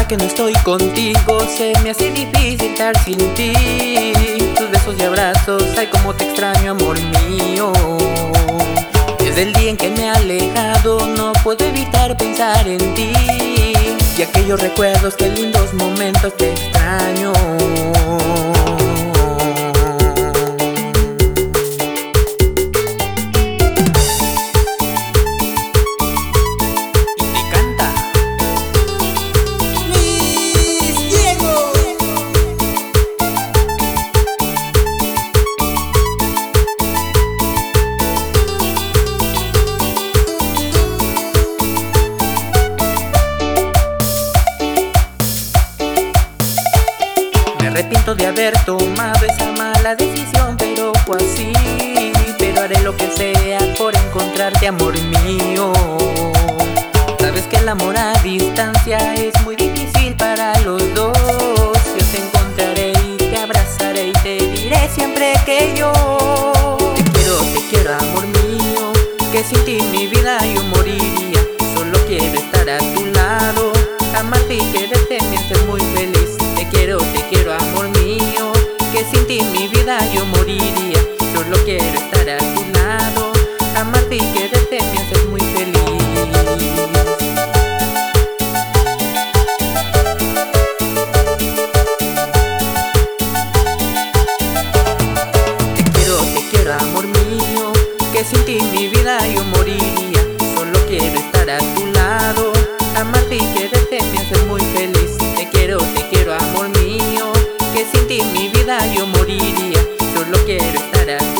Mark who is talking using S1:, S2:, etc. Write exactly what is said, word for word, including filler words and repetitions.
S1: Ahora que no estoy contigo se me hace difícil estar sin ti. Tus besos y abrazos, ay cómo te extraño, amor mío. Desde el día en que me he alejado no puedo evitar pensar en ti. Y aquellos recuerdos, qué lindos momentos, te extraño. Me arrepiento de haber tomado esa mala decisión, pero fue así. Pero haré lo que sea por encontrarte, amor mío. Sabes que el amor a distancia es muy difícil para los dos. Yo te encontraré y te abrazaré y te diré siempre que yo te quiero, te quiero, amor mío. Que sin ti mi vida yo moriría. Solo quiero estar a tu lado, amarte y quererte me hace muy feliz. Te quiero, te quiero, amor mío. Que sin ti mi vida yo moriría. Solo quiero estar a tu lado, amarte y quererte me hace muy feliz. Te quiero, te quiero, amor mío. Que sin ti mi vida yo moriría. Solo quiero estar a tu lado, amarte y quererte me hace muy feliz. Te quiero, te quiero, amor mío. Que sin ti mi vida yo moriría. Solo quiero estar a tu lado.